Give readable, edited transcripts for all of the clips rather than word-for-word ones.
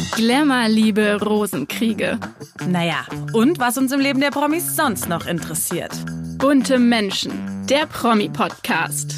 Glamour-Liebe, Rosenkriege. Naja, und was uns im Leben der Promis sonst noch interessiert. Bunte Menschen, der Promi-Podcast.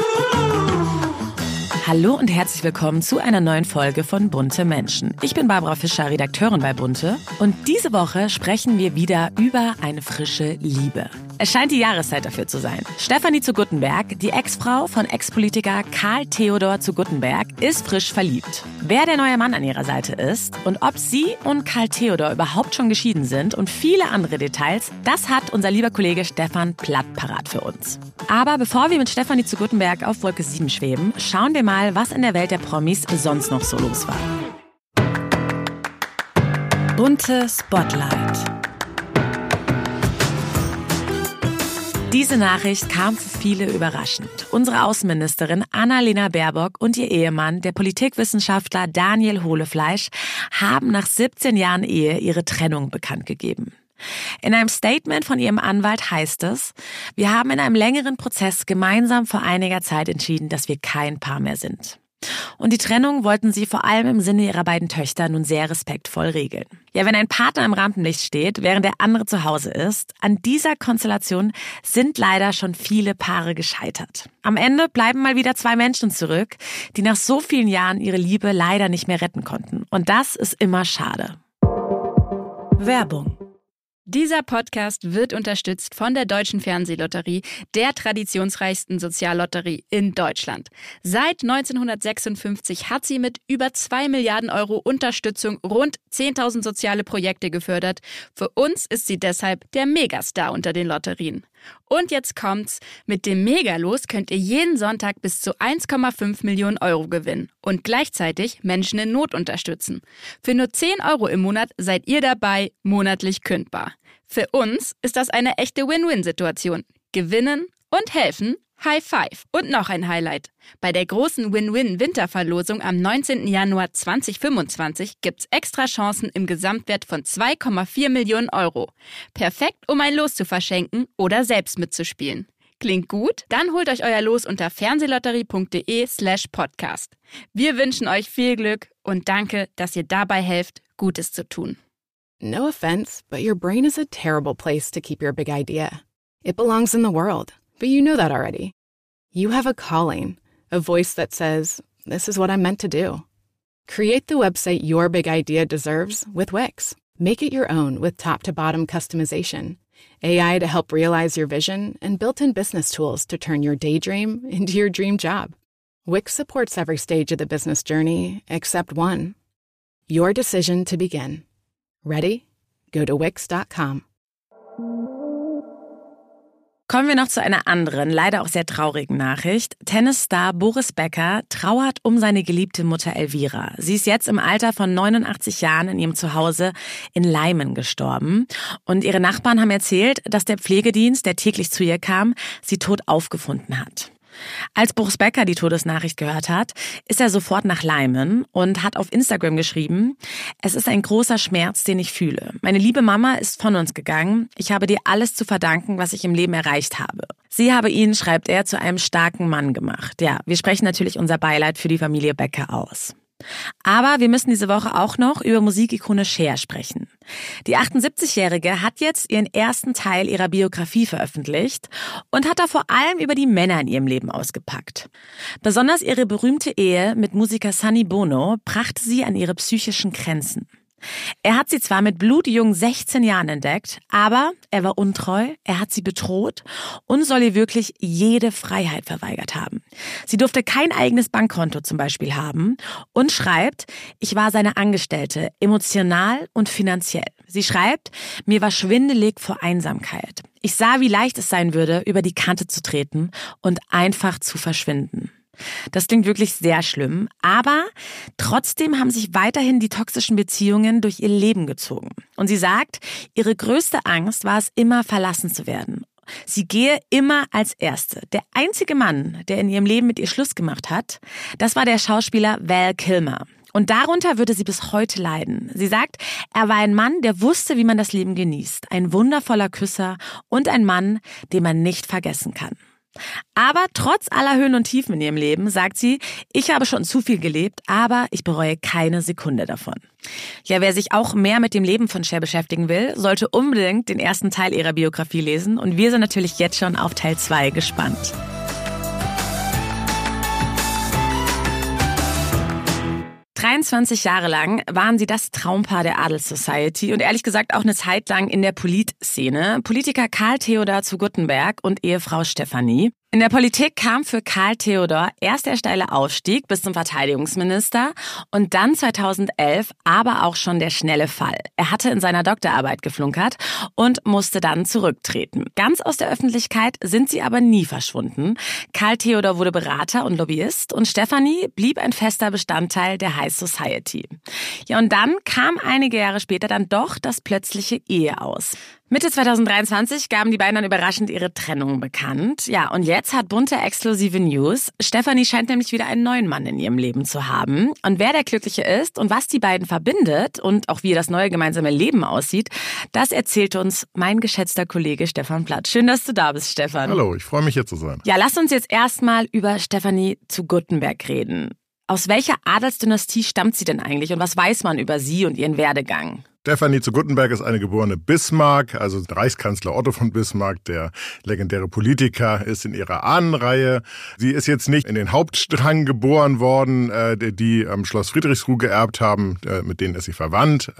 Hallo und herzlich willkommen zu einer neuen Folge von Bunte Menschen. Ich bin Barbara Fischer, Redakteurin bei Bunte. Und diese Woche sprechen wir wieder über eine frische Liebe. Es scheint die Jahreszeit dafür zu sein. Stefanie zu Guttenberg, die Ex-Frau von Ex-Politiker Karl Theodor zu Guttenberg, ist frisch verliebt. Wer der neue Mann an ihrer Seite ist und ob sie und Karl Theodor überhaupt schon geschieden sind und viele andere Details, das hat unser lieber Kollege Stefan Platt parat für uns. Aber bevor wir mit Stefanie zu Guttenberg auf Wolke 7 schweben, schauen wir mal, was in der Welt der Promis sonst noch so los war. Bunte Spotlight. Diese Nachricht kam für viele überraschend. Unsere Außenministerin Annalena Baerbock und ihr Ehemann, der Politikwissenschaftler Daniel Hohlefleisch, haben nach 17 Jahren Ehe ihre Trennung bekannt gegeben. In einem Statement von ihrem Anwalt heißt es: Wir haben in einem längeren Prozess gemeinsam vor einiger Zeit entschieden, dass wir kein Paar mehr sind. Und die Trennung wollten sie vor allem im Sinne ihrer beiden Töchter nun sehr respektvoll regeln. Ja, wenn ein Partner im Rampenlicht steht, während der andere zu Hause ist, an dieser Konstellation sind leider schon viele Paare gescheitert. Am Ende bleiben mal wieder zwei Menschen zurück, die nach so vielen Jahren ihre Liebe leider nicht mehr retten konnten. Und das ist immer schade. Werbung. Dieser Podcast wird unterstützt von der Deutschen Fernsehlotterie, der traditionsreichsten Soziallotterie in Deutschland. Seit 1956 hat sie mit über 2 Milliarden Euro Unterstützung rund 10.000 soziale Projekte gefördert. Für uns ist sie deshalb der Megastar unter den Lotterien. Und jetzt kommt's. Mit dem Megalos könnt ihr jeden Sonntag bis zu 1,5 Millionen Euro gewinnen und gleichzeitig Menschen in Not unterstützen. Für nur 10 Euro im Monat seid ihr dabei, monatlich kündbar. Für uns ist das eine echte Win-Win-Situation. Gewinnen und helfen. High Five. Und noch ein Highlight. Bei der großen Win-Win-Winterverlosung am 19. Januar 2025 gibt's extra Chancen im Gesamtwert von 2,4 Millionen Euro. Perfekt, um ein Los zu verschenken oder selbst mitzuspielen. Klingt gut? Dann holt euch euer Los unter fernsehlotterie.de/podcast. Wir wünschen euch viel Glück und danke, dass ihr dabei helft, Gutes zu tun. No offense, but your brain is a terrible place to keep your big idea. It belongs in the world. But you know that already. You have a calling, a voice that says, this is what I'm meant to do. Create the website your big idea deserves with Wix. Make it your own with top-to-bottom customization, AI to help realize your vision, and built-in business tools to turn your daydream into your dream job. Wix supports every stage of the business journey except one. Your decision to begin. Ready? Go to Wix.com. Kommen wir noch zu einer anderen, leider auch sehr traurigen Nachricht. Tennisstar Boris Becker trauert um seine geliebte Mutter Elvira. Sie ist jetzt im Alter von 89 Jahren in ihrem Zuhause in Leimen gestorben. Und ihre Nachbarn haben erzählt, dass der Pflegedienst, der täglich zu ihr kam, sie tot aufgefunden hat. Als Boris Becker die Todesnachricht gehört hat, ist er sofort nach Leimen und hat auf Instagram geschrieben: Es ist ein großer Schmerz, den ich fühle. Meine liebe Mama ist von uns gegangen. Ich habe dir alles zu verdanken, was ich im Leben erreicht habe. Sie habe ihn, schreibt er, zu einem starken Mann gemacht. Ja, wir sprechen natürlich unser Beileid für die Familie Becker aus. Aber wir müssen diese Woche auch noch über Musikikone Cher sprechen. Die 78-Jährige hat jetzt ihren ersten Teil ihrer Biografie veröffentlicht und hat da vor allem über die Männer in ihrem Leben ausgepackt. Besonders ihre berühmte Ehe mit Musiker Sonny Bono brachte sie an ihre psychischen Grenzen. Er hat sie zwar mit blutjungen 16 Jahren entdeckt, aber er war untreu, er hat sie bedroht und soll ihr wirklich jede Freiheit verweigert haben. Sie durfte kein eigenes Bankkonto zum Beispiel haben und schreibt: Ich war seine Angestellte, emotional und finanziell. Sie schreibt: Mir war schwindelig vor Einsamkeit. Ich sah, wie leicht es sein würde, über die Kante zu treten und einfach zu verschwinden. Das klingt wirklich sehr schlimm, aber trotzdem haben sich weiterhin die toxischen Beziehungen durch ihr Leben gezogen. Und sie sagt, ihre größte Angst war es immer, verlassen zu werden. Sie gehe immer als Erste. Der einzige Mann, der in ihrem Leben mit ihr Schluss gemacht hat, das war der Schauspieler Val Kilmer. Und darunter würde sie bis heute leiden. Sie sagt, er war ein Mann, der wusste, wie man das Leben genießt. Ein wundervoller Küsser und ein Mann, den man nicht vergessen kann. Aber trotz aller Höhen und Tiefen in ihrem Leben sagt sie, ich habe schon zu viel gelebt, aber ich bereue keine Sekunde davon. Ja, wer sich auch mehr mit dem Leben von Cher beschäftigen will, sollte unbedingt den ersten Teil ihrer Biografie lesen. Und wir sind natürlich jetzt schon auf Teil 2 gespannt. ...23 Jahre lang waren sie das Traumpaar der Adels Society und ehrlich gesagt auch eine Zeit lang in der Politszene. Politiker Karl Theodor zu Guttenberg und Ehefrau Stefanie. In der Politik kam für Karl Theodor erst der steile Aufstieg bis zum Verteidigungsminister und dann 2011 aber auch schon der schnelle Fall. Er hatte in seiner Doktorarbeit geflunkert und musste dann zurücktreten. Ganz aus der Öffentlichkeit sind sie aber nie verschwunden. Karl Theodor wurde Berater und Lobbyist und Stefanie blieb ein fester Bestandteil der High Society. Ja, und dann kam einige Jahre später dann doch das plötzliche Ehe aus. Mitte 2023 gaben die beiden dann überraschend ihre Trennung bekannt. Ja, und jetzt hat Bunte exklusive News. Stefanie scheint nämlich wieder einen neuen Mann in ihrem Leben zu haben. Und wer der Glückliche ist und was die beiden verbindet und auch wie das neue gemeinsame Leben aussieht, das erzählt uns mein geschätzter Kollege Stefan Platt. Schön, dass du da bist, Stefan. Hallo, ich freue mich, hier zu sein. Ja, lass uns jetzt erstmal über Stefanie zu Guttenberg reden. Aus welcher Adelsdynastie stammt sie denn eigentlich und was weiß man über sie und ihren Werdegang? Stefanie zu Guttenberg ist eine geborene Bismarck, also Reichskanzler Otto von Bismarck, der legendäre Politiker, ist in ihrer Ahnenreihe. Sie ist jetzt nicht in den Hauptstrang geboren worden, die Schloss Friedrichsruh geerbt haben, mit denen ist sie verwandt,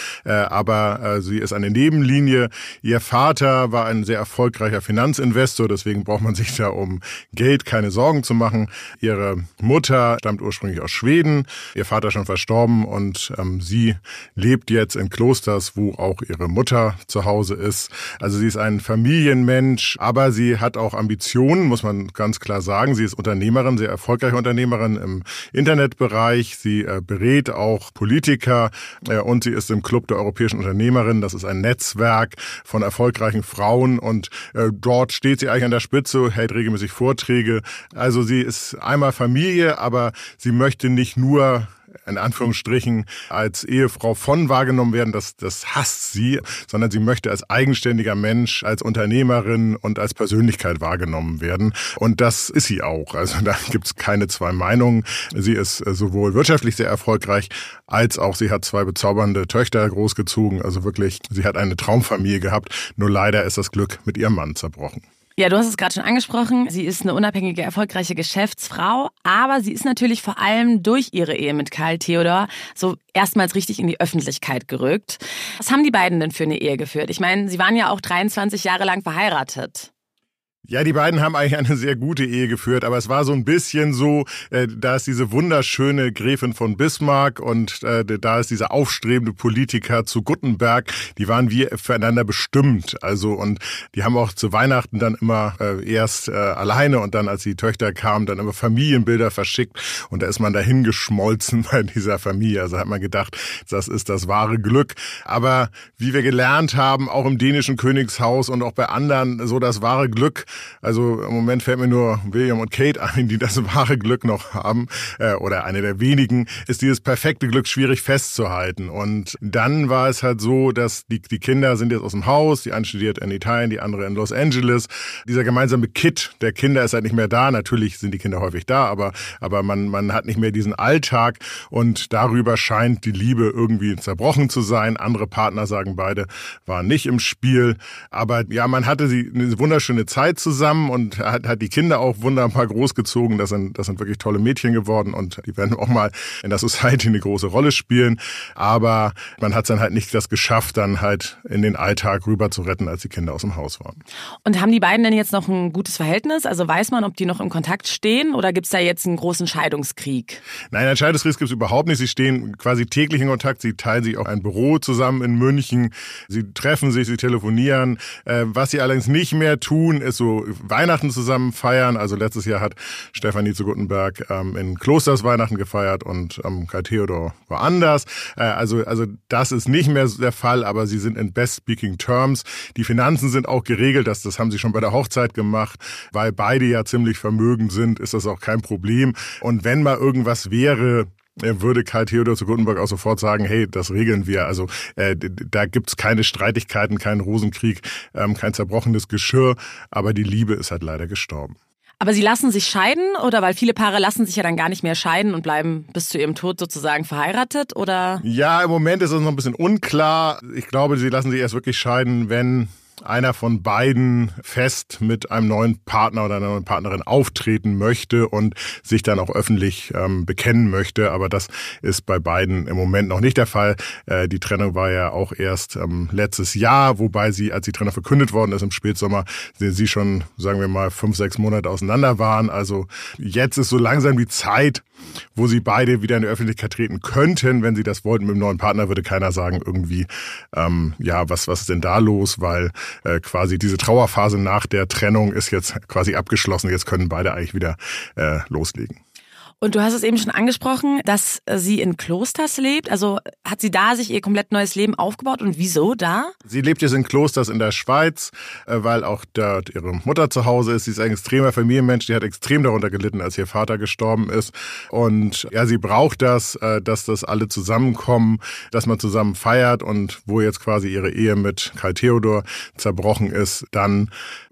aber sie ist eine Nebenlinie. Ihr Vater war ein sehr erfolgreicher Finanzinvestor, deswegen braucht man sich da um Geld keine Sorgen zu machen. Ihre Mutter stammt ursprünglich aus Schweden, ihr Vater schon verstorben und sie lebt jetzt in Klosters, wo auch ihre Mutter zu Hause ist. Also sie ist ein Familienmensch, aber sie hat auch Ambitionen, muss man ganz klar sagen. Sie ist Unternehmerin, sehr erfolgreiche Unternehmerin im Internetbereich. Sie berät auch Politiker und sie ist im Club der europäischen Unternehmerinnen. Das ist ein Netzwerk von erfolgreichen Frauen und dort steht sie eigentlich an der Spitze, hält regelmäßig Vorträge. Also sie ist einmal Familie, aber sie möchte nicht nur in Anführungsstrichen als Ehefrau von wahrgenommen werden, das hasst sie, sondern sie möchte als eigenständiger Mensch, als Unternehmerin und als Persönlichkeit wahrgenommen werden. Und das ist sie auch. Also da gibt's keine zwei Meinungen. Sie ist sowohl wirtschaftlich sehr erfolgreich, als auch sie hat 2 bezaubernde Töchter großgezogen. Also wirklich, sie hat eine Traumfamilie gehabt. Nur leider ist das Glück mit ihrem Mann zerbrochen. Ja, du hast es gerade schon angesprochen. Sie ist eine unabhängige, erfolgreiche Geschäftsfrau, aber sie ist natürlich vor allem durch ihre Ehe mit Karl Theodor so erstmals richtig in die Öffentlichkeit gerückt. Was haben die beiden denn für eine Ehe geführt? Ich meine, sie waren ja auch 23 Jahre lang verheiratet. Ja, die beiden haben eigentlich eine sehr gute Ehe geführt, aber es war so ein bisschen so, da ist diese wunderschöne Gräfin von Bismarck und da ist dieser aufstrebende Politiker zu Guttenberg, die waren wie füreinander bestimmt. Also und die haben auch zu Weihnachten dann immer erst alleine und dann, als die Töchter kamen, dann immer Familienbilder verschickt und da ist man dahin geschmolzen bei dieser Familie. Also hat man gedacht, das ist das wahre Glück. Aber wie wir gelernt haben, auch im dänischen Königshaus und auch bei anderen, so das wahre Glück. Also im Moment fällt mir nur William und Kate ein, die das wahre Glück noch haben, oder eine der wenigen, ist dieses perfekte Glück schwierig festzuhalten. Und dann war es halt so, dass die Kinder sind jetzt aus dem Haus, die eine studiert in Italien, die andere in Los Angeles. Dieser gemeinsame Kit der Kinder ist halt nicht mehr da. Natürlich sind die Kinder häufig da, aber man hat nicht mehr diesen Alltag und darüber scheint die Liebe irgendwie zerbrochen zu sein. Andere Partner sagen, beide waren nicht im Spiel. Aber ja, man hatte eine wunderschöne Zeit zusammen und hat die Kinder auch wunderbar großgezogen. Das sind wirklich tolle Mädchen geworden und die werden auch mal in der Society eine große Rolle spielen. Aber man hat es dann halt nicht das geschafft, dann halt in den Alltag rüber zu retten, als die Kinder aus dem Haus waren. Und haben die beiden denn jetzt noch ein gutes Verhältnis? Also weiß man, ob die noch im Kontakt stehen oder gibt es da jetzt einen großen Scheidungskrieg? Nein, einen Scheidungskrieg gibt es überhaupt nicht. Sie stehen quasi täglich in Kontakt. Sie teilen sich auch ein Büro zusammen in München. Sie treffen sich, sie telefonieren. Was sie allerdings nicht mehr tun, ist so Weihnachten zusammen feiern. Also letztes Jahr hat Stefanie zu Guttenberg in Klosters Weihnachten gefeiert und Karl Theodor woanders. Also das ist nicht mehr der Fall, aber sie sind in best speaking terms. Die Finanzen sind auch geregelt, das haben sie schon bei der Hochzeit gemacht, weil beide ja ziemlich vermögend sind, ist das auch kein Problem. Und wenn mal irgendwas wäre, würde Karl Theodor zu Guttenberg auch sofort sagen, hey, das regeln wir. Also da gibt's keine Streitigkeiten, keinen Rosenkrieg, kein zerbrochenes Geschirr, aber die Liebe ist halt leider gestorben. Aber Sie lassen sich scheiden oder weil viele Paare lassen sich ja dann gar nicht mehr scheiden und bleiben bis zu ihrem Tod sozusagen verheiratet oder? Ja, im Moment ist es noch ein bisschen unklar. Ich glaube, sie lassen sich erst wirklich scheiden, wenn einer von beiden fest mit einem neuen Partner oder einer neuen Partnerin auftreten möchte und sich dann auch öffentlich bekennen möchte. Aber das ist bei beiden im Moment noch nicht der Fall. Die Trennung war ja auch erst letztes Jahr, wobei sie, als die Trennung verkündet worden ist im Spätsommer, sie schon, sagen wir mal, 5-6 Monate auseinander waren. Also jetzt ist so langsam die Zeit, wo sie beide wieder in die Öffentlichkeit treten könnten. Wenn sie das wollten mit dem neuen Partner, würde keiner sagen irgendwie, was ist denn da los, weil quasi diese Trauerphase nach der Trennung ist jetzt quasi abgeschlossen. Jetzt können beide eigentlich wieder loslegen. Und du hast es eben schon angesprochen, dass sie in Klosters lebt. Also hat sie da sich ihr komplett neues Leben aufgebaut und wieso da? Sie lebt jetzt in Klosters in der Schweiz, weil auch dort ihre Mutter zu Hause ist. Sie ist ein extremer Familienmensch, die hat extrem darunter gelitten, als ihr Vater gestorben ist. Und ja, sie braucht das, dass das alle zusammenkommen, dass man zusammen feiert. Und wo jetzt quasi ihre Ehe mit Karl Theodor zerbrochen ist, dann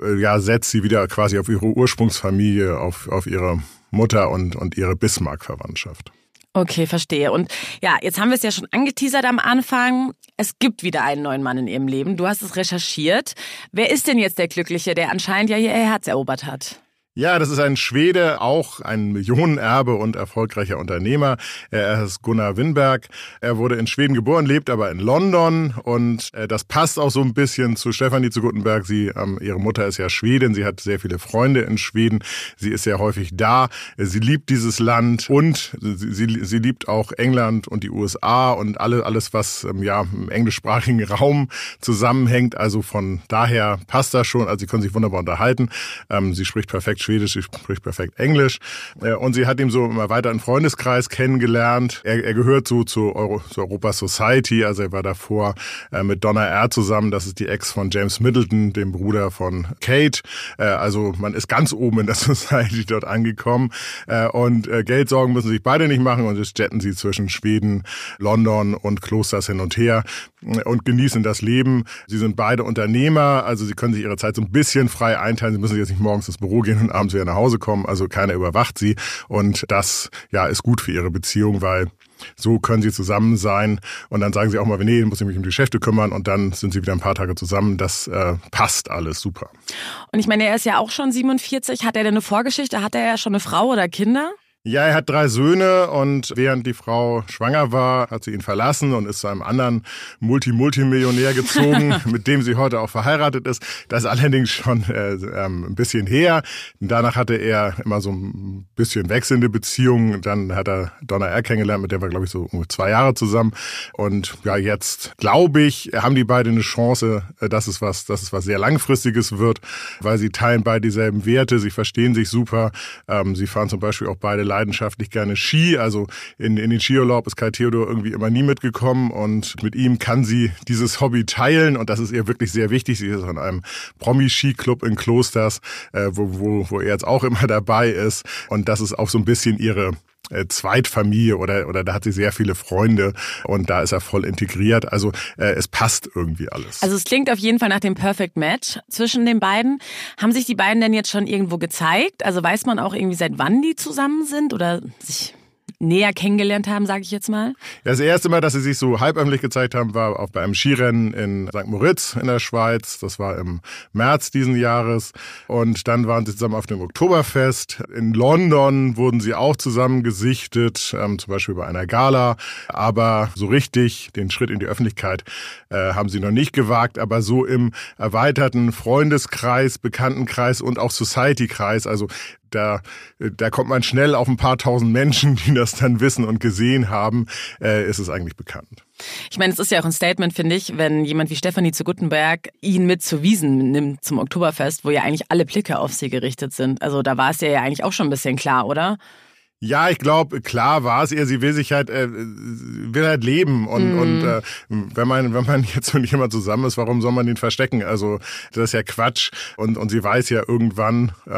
setzt sie wieder quasi auf ihre Ursprungsfamilie, auf ihre Mutter und ihre Bismarck-Verwandtschaft. Okay, verstehe. Und ja, jetzt haben wir es ja schon angeteasert am Anfang. Es gibt wieder einen neuen Mann in ihrem Leben. Du hast es recherchiert. Wer ist denn jetzt der Glückliche, der anscheinend ja ihr Herz erobert hat? Ja, das ist ein Schwede, auch ein Millionenerbe und erfolgreicher Unternehmer. Er ist Gunnar Winberg. Er wurde in Schweden geboren, lebt aber in London und das passt auch so ein bisschen zu Stefanie zu Guttenberg. Ihre Mutter ist ja Schwedin, sie hat sehr viele Freunde in Schweden. Sie ist sehr häufig da. Sie liebt dieses Land und sie liebt auch England und die USA und alles, was im englischsprachigen Raum zusammenhängt. Also von daher passt das schon. Also sie können sich wunderbar unterhalten. Sie spricht perfekt Schwedisch, sie spricht perfekt Englisch. Und sie hat ihn so im erweiterten Freundeskreis kennengelernt. Er gehört so zu Europa Society, also er war davor mit Donna R. zusammen, das ist die Ex von James Middleton, dem Bruder von Kate. Also man ist ganz oben in der Society dort angekommen. Und Geldsorgen müssen sich beide nicht machen und jetzt jetten sie zwischen Schweden, London und Klosters hin und her und genießen das Leben. Sie sind beide Unternehmer, also sie können sich ihre Zeit so ein bisschen frei einteilen. Sie müssen jetzt nicht morgens ins Büro gehen und abends wieder nach Hause kommen, also keiner überwacht sie und das ist gut für ihre Beziehung, weil so können sie zusammen sein und dann sagen sie auch mal, nee, muss ich mich um die Geschäfte kümmern und dann sind sie wieder ein paar Tage zusammen. Das passt alles super. Und ich meine, er ist ja auch schon 47. Hat er denn eine Vorgeschichte? Hat er ja schon eine Frau oder Kinder? Ja, er hat 3 Söhne und während die Frau schwanger war, hat sie ihn verlassen und ist zu einem anderen Multimillionär gezogen, mit dem sie heute auch verheiratet ist. Das ist allerdings schon ein bisschen her. Danach hatte er immer so ein bisschen wechselnde Beziehungen. Dann hat er Donna R. kennengelernt, mit der war, glaube ich, so 2 Jahre zusammen. Und ja, jetzt, glaube ich, haben die beiden eine Chance, dass es was sehr Langfristiges wird, weil sie teilen beide dieselben Werte, sie verstehen sich super. Sie fahren zum Beispiel auch beide leidenschaftlich gerne Ski, also in den Skiurlaub ist Karl Theodor irgendwie immer nie mitgekommen und mit ihm kann sie dieses Hobby teilen und das ist ihr wirklich sehr wichtig. Sie ist in einem Promi-Ski-Club in Klosters, wo er jetzt auch immer dabei ist und das ist auch so ein bisschen ihre Zweitfamilie oder da hat sie sehr viele Freunde und da ist er voll integriert. Also es passt irgendwie alles. Also es klingt auf jeden Fall nach dem Perfect Match zwischen den beiden. Haben sich die beiden denn jetzt schon irgendwo gezeigt? Also weiß man auch irgendwie, seit wann die zusammen sind oder sich näher kennengelernt haben, sage ich jetzt mal? Ja, das erste Mal, dass sie sich so halböffentlich gezeigt haben, war auch bei einem Skirennen in St. Moritz in der Schweiz. Das war im März diesen Jahres. Und dann waren sie zusammen auf dem Oktoberfest. In London wurden sie auch zusammen gesichtet, zum Beispiel bei einer Gala. Aber so richtig den Schritt in die Öffentlichkeit haben sie noch nicht gewagt. Aber so im erweiterten Freundeskreis, Bekanntenkreis und auch Society-Kreis, also da kommt man schnell auf ein paar tausend Menschen, die das dann wissen und gesehen haben, ist es eigentlich bekannt. Ich meine, es ist ja auch ein Statement, finde ich, wenn jemand wie Stefanie zu Guttenberg ihn mit zur Wiesn nimmt zum Oktoberfest, wo ja eigentlich alle Blicke auf sie gerichtet sind. Also da war es ja eigentlich auch schon ein bisschen klar, oder? Ja, ich glaube, klar war es ihr. Sie will sich halt, will halt leben und wenn man jetzt mit jemand zusammen ist, warum soll man ihn verstecken? Also das ist ja Quatsch und sie weiß ja irgendwann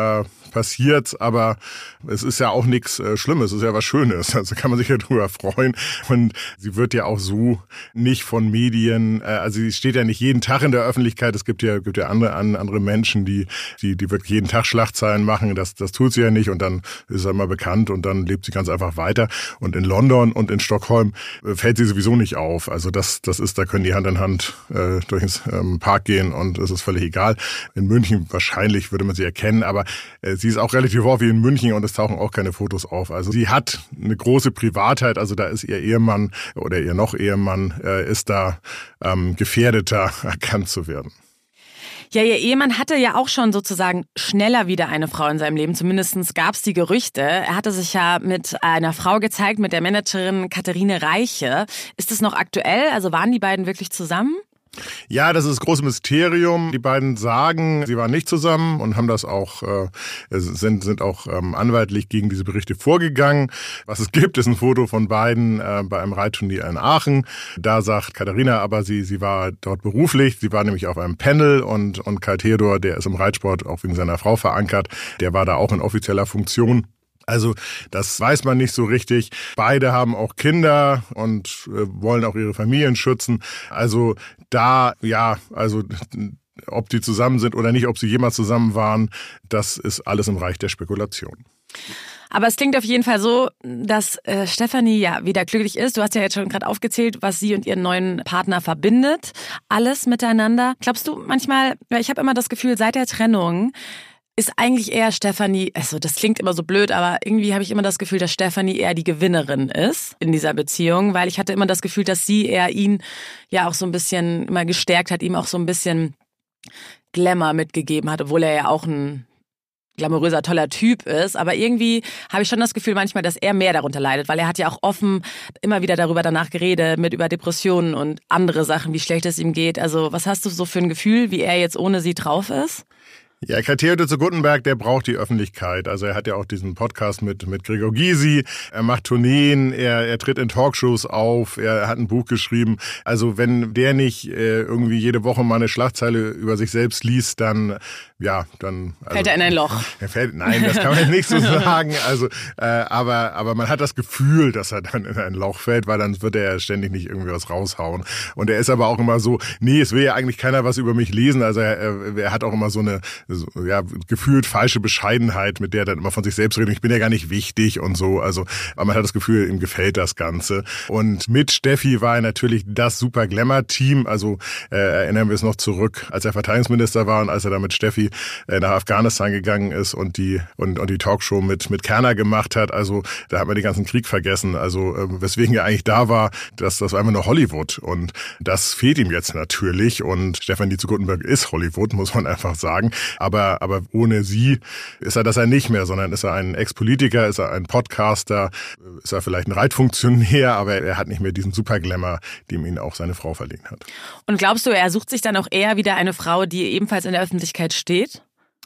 passiert, aber es ist ja auch nichts Schlimmes, es ist ja was Schönes, also kann man sich ja drüber freuen. Und sie wird ja auch so nicht von Medien, also sie steht ja nicht jeden Tag in der Öffentlichkeit, es gibt ja andere Menschen, die wirklich jeden Tag Schlagzeilen machen, das tut sie ja nicht und dann ist sie immer bekannt und dann lebt sie ganz einfach weiter. Und in London und in Stockholm fällt sie sowieso nicht auf, also das ist, da können die Hand in Hand durch den Park gehen und es ist völlig egal. In München wahrscheinlich würde man sie erkennen, aber sie ist auch relativ häufig in München und es tauchen auch keine Fotos auf. Also sie hat eine große Privatheit, also da ist ihr Ehemann oder ihr noch Ehemann ist da gefährdeter erkannt zu werden. Ja, ihr Ehemann hatte ja auch schon sozusagen schneller wieder eine Frau in seinem Leben. Zumindest gab es die Gerüchte. Er hatte sich ja mit einer Frau gezeigt, mit der Managerin Katharine Reiche. Ist es noch aktuell? Also waren die beiden wirklich zusammen? Ja, das ist das große Mysterium. Die beiden sagen, sie waren nicht zusammen und haben das auch, sind auch anwaltlich gegen diese Berichte vorgegangen. Was es gibt, ist ein Foto von beiden bei einem Reitturnier in Aachen. Da sagt Katharina aber, sie war dort beruflich. Sie war nämlich auf einem Panel und Kai Theodor, der ist im Reitsport auch wegen seiner Frau verankert, der war da auch in offizieller Funktion. Also das weiß man nicht so richtig. Beide haben auch Kinder und wollen auch ihre Familien schützen. Also da, ja, also ob die zusammen sind oder nicht, ob sie jemals zusammen waren, das ist alles im Reich der Spekulation. Aber es klingt auf jeden Fall so, dass Stefanie ja wieder glücklich ist. Du hast ja jetzt schon gerade aufgezählt, was sie und ihren neuen Partner verbindet. Alles miteinander. Glaubst du manchmal, ich habe immer das Gefühl, seit der Trennung ist eigentlich eher Stefanie, also das klingt immer so blöd, aber irgendwie habe ich immer das Gefühl, dass Stefanie eher die Gewinnerin ist in dieser Beziehung, weil ich hatte immer das Gefühl, dass sie eher ihn ja auch so ein bisschen immer gestärkt hat, ihm auch so ein bisschen Glamour mitgegeben hat, obwohl er ja auch ein glamouröser, toller Typ ist, aber irgendwie habe ich schon das Gefühl manchmal, dass er mehr darunter leidet, weil er hat ja auch offen immer wieder darüber danach geredet, über Depressionen und andere Sachen, wie schlecht es ihm geht. Also was hast du so für ein Gefühl, wie er jetzt ohne sie drauf ist? Ja, Kai Theodor zu Guttenberg, der braucht die Öffentlichkeit. Also er hat ja auch diesen Podcast mit Gregor Gysi, er macht Tourneen, er tritt in Talkshows auf, er hat ein Buch geschrieben. Also wenn der nicht irgendwie jede Woche mal eine Schlagzeile über sich selbst liest, dann fällt er in ein Loch. Nein, das kann man nicht so sagen. Also, aber man hat das Gefühl, dass er dann in ein Loch fällt, weil dann wird er ja ständig nicht irgendwie was raushauen. Und er ist aber auch immer so, es will ja eigentlich keiner was über mich lesen. Also er hat auch immer so eine gefühlt falsche Bescheidenheit, mit der er dann immer von sich selbst redet. Ich bin ja gar nicht wichtig und so. Also, aber man hat das Gefühl, ihm gefällt das Ganze. Und mit Steffi war er natürlich das super Glamour-Team. Also erinnern wir es noch zurück, als er Verteidigungsminister war und als er da mit Steffi nach Afghanistan gegangen ist und die Talkshow mit Kerner gemacht hat. Also da hat man den ganzen Krieg vergessen. Also weswegen er eigentlich da war, das war immer nur Hollywood. Und das fehlt ihm jetzt natürlich. Und Stefanie zu Guttenberg ist Hollywood, muss man einfach sagen. Aber ohne sie ist er das ja nicht mehr, sondern ist er ein Ex-Politiker, ist er ein Podcaster, ist er vielleicht ein Reitfunktionär, aber er hat nicht mehr diesen Superglamour, dem ihn auch seine Frau verliehen hat. Und glaubst du, er sucht sich dann auch eher wieder eine Frau, die ebenfalls in der Öffentlichkeit steht?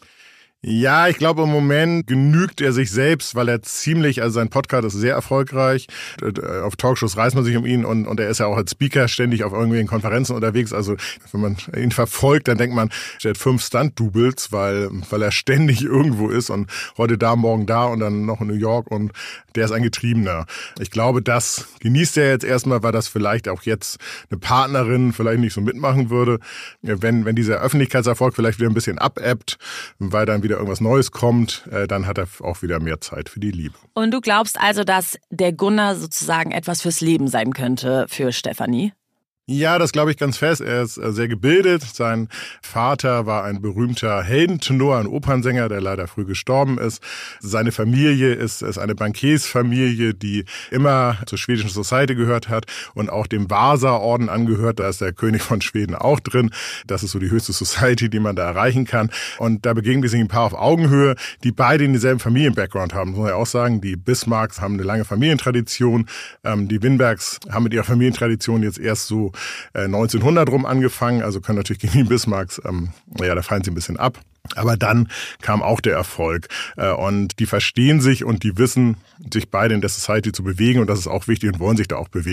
Ja, ich glaube, im Moment genügt er sich selbst, weil er also sein Podcast ist sehr erfolgreich. Auf Talkshows reißt man sich um ihn und er ist ja auch als Speaker ständig auf irgendwelchen Konferenzen unterwegs. Also wenn man ihn verfolgt, dann denkt man, er hat 5 Stunt-Doubles, weil er ständig irgendwo ist und heute da, morgen da und dann noch in New York und der ist ein Getriebener. Ich glaube, das genießt er jetzt erstmal, weil das vielleicht auch jetzt eine Partnerin vielleicht nicht so mitmachen würde. Wenn dieser Öffentlichkeitserfolg vielleicht wieder ein bisschen abebbt, weil dann wieder irgendwas Neues kommt, dann hat er auch wieder mehr Zeit für die Liebe. Und du glaubst also, dass der Gunnar sozusagen etwas fürs Leben sein könnte für Stefanie? Ja, das glaube ich ganz fest. Er ist sehr gebildet. Sein Vater war ein berühmter Heldentenor, ein Opernsänger, der leider früh gestorben ist. Seine Familie ist eine Bankiersfamilie, die immer zur schwedischen Society gehört hat und auch dem Vasa-Orden angehört. Da ist der König von Schweden auch drin. Das ist so die höchste Society, die man da erreichen kann. Und da begegnen sich ein paar auf Augenhöhe, die beide denselben Familien-Background haben. Das muss man ja auch sagen, die Bismarcks haben eine lange Familientradition. Die Winbergs haben mit ihrer Familientradition jetzt erst so 1900 rum angefangen, also können natürlich gegen die Bismarcks, da fallen sie ein bisschen ab. Aber dann kam auch der Erfolg und die verstehen sich und die wissen, sich beide in der Society zu bewegen und das ist auch wichtig und wollen sich da auch bewegen.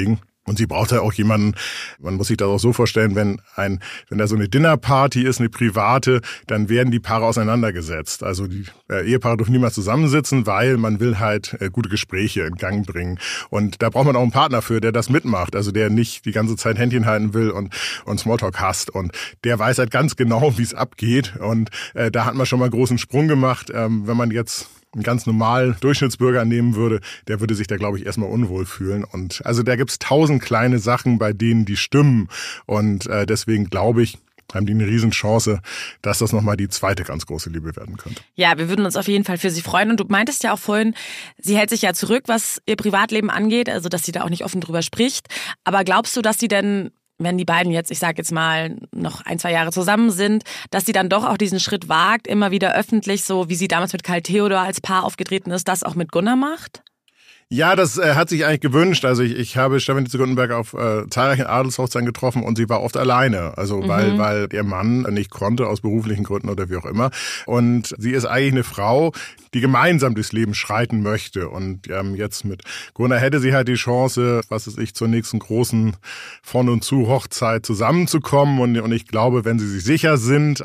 Und sie braucht ja auch jemanden, man muss sich das auch so vorstellen, wenn da so eine Dinnerparty ist, eine private, dann werden die Paare auseinandergesetzt. Also die Ehepaare dürfen niemals zusammensitzen, weil man will halt gute Gespräche in Gang bringen. Und da braucht man auch einen Partner für, der das mitmacht, also der nicht die ganze Zeit Händchen halten will und Smalltalk hasst. Und der weiß halt ganz genau, wie es abgeht. Und da hat man schon mal einen großen Sprung gemacht. Wenn man jetzt einen ganz normalen Durchschnittsbürger nehmen würde, der würde sich da, glaube ich, erstmal unwohl fühlen. Und also da gibt's 1000 kleine Sachen, bei denen die stimmen. Und deswegen glaube ich, haben die eine Riesenchance, dass das nochmal die zweite ganz große Liebe werden könnte. Ja, wir würden uns auf jeden Fall für sie freuen. Und du meintest ja auch vorhin, sie hält sich ja zurück, was ihr Privatleben angeht, also dass sie da auch nicht offen drüber spricht. Aber glaubst du, dass sie denn, wenn die beiden jetzt, ich sage jetzt mal, noch 1-2 Jahre zusammen sind, dass sie dann doch auch diesen Schritt wagt, immer wieder öffentlich, so wie sie damals mit Karl Theodor als Paar aufgetreten ist, das auch mit Gunnar macht? Ja, das hat sich eigentlich gewünscht. Also ich habe Stefanie zu Guttenberg auf zahlreichen Adelshochzeiten getroffen und sie war oft alleine. Also weil ihr Mann nicht konnte, aus beruflichen Gründen oder wie auch immer. Und sie ist eigentlich eine Frau, die gemeinsam durchs Leben schreiten möchte. Und jetzt mit Gunnar hätte sie halt die Chance, zur nächsten großen Von- und Zu-Hochzeit zusammenzukommen. Und ich glaube, wenn sie sich sicher sind,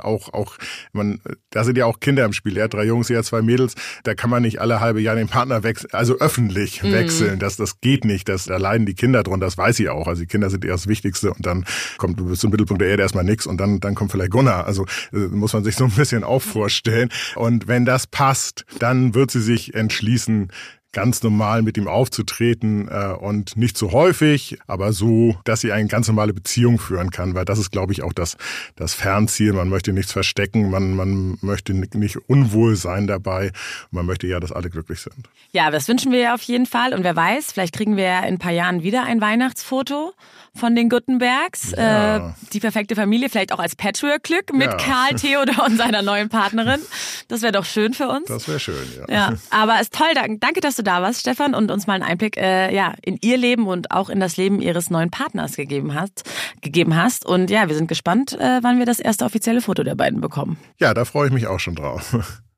da sind ja auch Kinder im Spiel. Er hat 3 Jungs, sie hat 2 Mädels. Da kann man nicht alle halbe Jahr den Partner wechseln, also öffentlich wechseln. Das geht nicht. Da leiden die Kinder drunter. Das weiß sie auch. Also die Kinder sind eher das Wichtigste. Und dann kommt bis zum Mittelpunkt der Erde erstmal nichts. Und dann kommt vielleicht Gunnar. Also muss man sich so ein bisschen auch vorstellen. Und wenn das passt, dann wird sie sich entschließen, ganz normal mit ihm aufzutreten und nicht zu häufig, aber so, dass sie eine ganz normale Beziehung führen kann, weil das ist, glaube ich, auch das Fernziel. Man möchte nichts verstecken, man möchte nicht unwohl sein dabei. Man möchte ja, dass alle glücklich sind. Ja, das wünschen wir ja auf jeden Fall. Und wer weiß, vielleicht kriegen wir ja in ein paar Jahren wieder ein Weihnachtsfoto von den Guttenbergs. Ja. Die perfekte Familie, vielleicht auch als Patchwork-Glück mit Karl Theodor und seiner neuen Partnerin. Das wäre doch schön für uns. Das wäre schön, ja. Ja, aber es ist toll. Danke, dass du da warst, Stefan, und uns mal einen Einblick in ihr Leben und auch in das Leben ihres neuen Partners gegeben hast. Und ja, wir sind gespannt, wann wir das erste offizielle Foto der beiden bekommen. Ja, da freue ich mich auch schon drauf.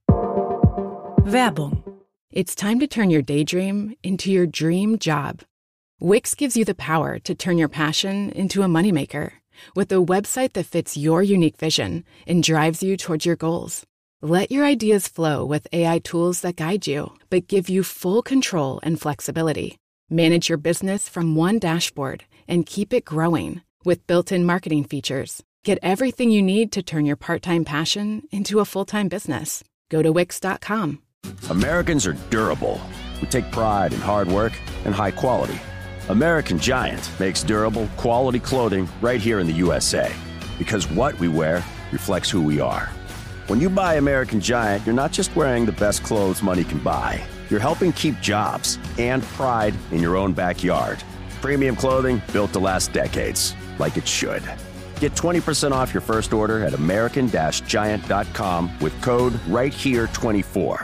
Werbung. It's time to turn your daydream into your dream job. Wix gives you the power to turn your passion into a moneymaker with a website that fits your unique vision and drives you towards your goals. Let your ideas flow with AI tools that guide you, but give you full control and flexibility. Manage your business from one dashboard and keep it growing with built-in marketing features. Get everything you need to turn your part-time passion into a full-time business. Go to Wix.com. Americans are durable. We take pride in hard work and high quality. American Giant makes durable, quality clothing right here in the USA. Because what we wear reflects who we are. When you buy American Giant, you're not just wearing the best clothes money can buy. You're helping keep jobs and pride in your own backyard. Premium clothing built to last decades, like it should. Get 20% off your first order at American-Giant.com with code RightHere24.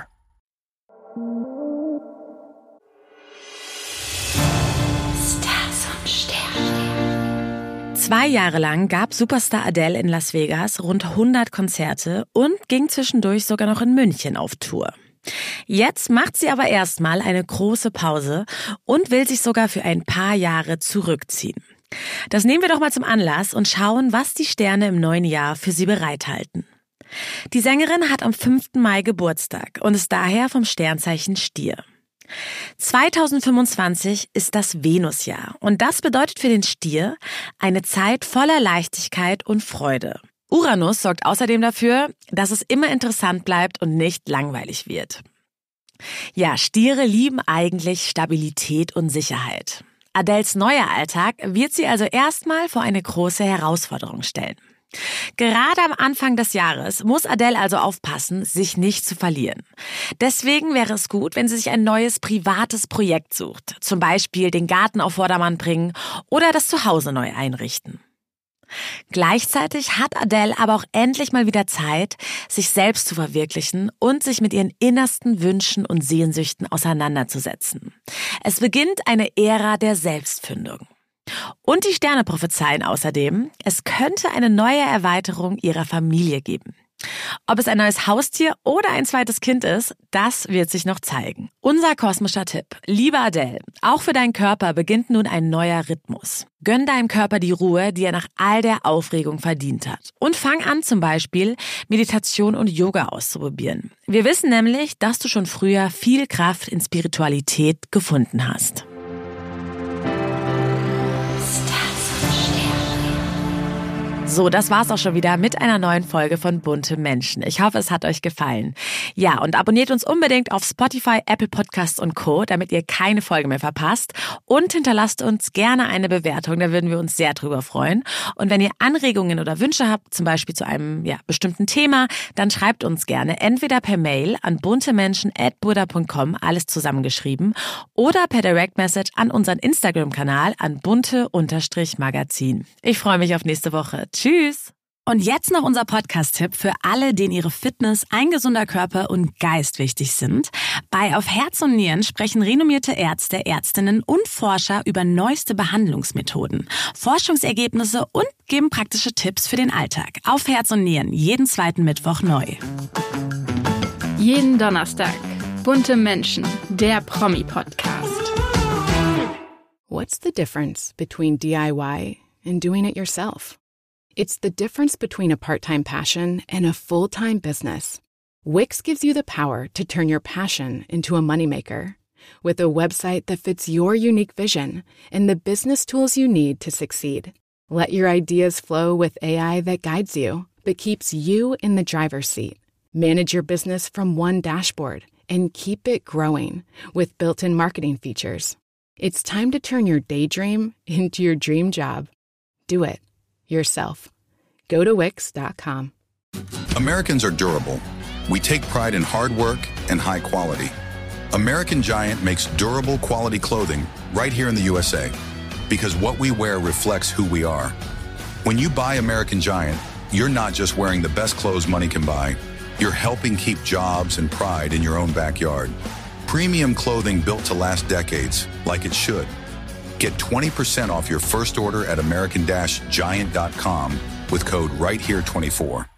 Stars und Sterne. 2 Jahre lang gab Superstar Adele in Las Vegas rund 100 Konzerte und ging zwischendurch sogar noch in München auf Tour. Jetzt macht sie aber erstmal eine große Pause und will sich sogar für ein paar Jahre zurückziehen. Das nehmen wir doch mal zum Anlass und schauen, was die Sterne im neuen Jahr für sie bereithalten. Die Sängerin hat am 5. Mai Geburtstag und ist daher vom Sternzeichen Stier. 2025 ist das Venusjahr und das bedeutet für den Stier eine Zeit voller Leichtigkeit und Freude. Uranus sorgt außerdem dafür, dass es immer interessant bleibt und nicht langweilig wird. Ja, Stiere lieben eigentlich Stabilität und Sicherheit. Adeles neuer Alltag wird sie also erstmal vor eine große Herausforderung stellen. Gerade am Anfang des Jahres muss Adele also aufpassen, sich nicht zu verlieren. Deswegen wäre es gut, wenn sie sich ein neues privates Projekt sucht. Zum Beispiel den Garten auf Vordermann bringen oder das Zuhause neu einrichten. Gleichzeitig hat Adele aber auch endlich mal wieder Zeit, sich selbst zu verwirklichen und sich mit ihren innersten Wünschen und Sehnsüchten auseinanderzusetzen. Es beginnt eine Ära der Selbstfindung. Und die Sterne prophezeien außerdem, es könnte eine neue Erweiterung ihrer Familie geben. Ob es ein neues Haustier oder ein zweites Kind ist, das wird sich noch zeigen. Unser kosmischer Tipp. Liebe Adele, auch für deinen Körper beginnt nun ein neuer Rhythmus. Gönn deinem Körper die Ruhe, die er nach all der Aufregung verdient hat. Und fang an, zum Beispiel Meditation und Yoga auszuprobieren. Wir wissen nämlich, dass du schon früher viel Kraft in Spiritualität gefunden hast. So, das war's auch schon wieder mit einer neuen Folge von Bunte Menschen. Ich hoffe, es hat euch gefallen. Ja, und abonniert uns unbedingt auf Spotify, Apple Podcasts und Co., damit ihr keine Folge mehr verpasst. Und hinterlasst uns gerne eine Bewertung, da würden wir uns sehr drüber freuen. Und wenn ihr Anregungen oder Wünsche habt, zum Beispiel zu einem bestimmten Thema, dann schreibt uns gerne entweder per Mail an buntemenschen@burda.com, alles zusammengeschrieben, oder per Direct Message an unseren Instagram-Kanal an bunte_magazin. Ich freue mich auf nächste Woche. Tschüss! Und jetzt noch unser Podcast-Tipp für alle, denen ihre Fitness, ein gesunder Körper und Geist wichtig sind. Bei Auf Herz und Nieren sprechen renommierte Ärzte, Ärztinnen und Forscher über neueste Behandlungsmethoden, Forschungsergebnisse und geben praktische Tipps für den Alltag. Auf Herz und Nieren, jeden zweiten Mittwoch neu. Jeden Donnerstag. Bunte Menschen, der Promi-Podcast. What's the difference between DIY and doing it yourself? It's the difference between a part-time passion and a full-time business. Wix gives you the power to turn your passion into a moneymaker. With a website that fits your unique vision and the business tools you need to succeed. Let your ideas flow with AI that guides you, but keeps you in the driver's seat. Manage your business from one dashboard and keep it growing with built-in marketing features. It's time to turn your daydream into your dream job. Do it yourself. Go to Wix.com. Americans are durable. We take pride in hard work and high quality. American Giant makes durable quality clothing right here in the USA because what we wear reflects who we are. When you buy American Giant, you're not just wearing the best clothes money can buy. You're helping keep jobs and pride in your own backyard. Premium clothing built to last decades, like it should. Get 20% off your first order at American-Giant.com with code RightHere24.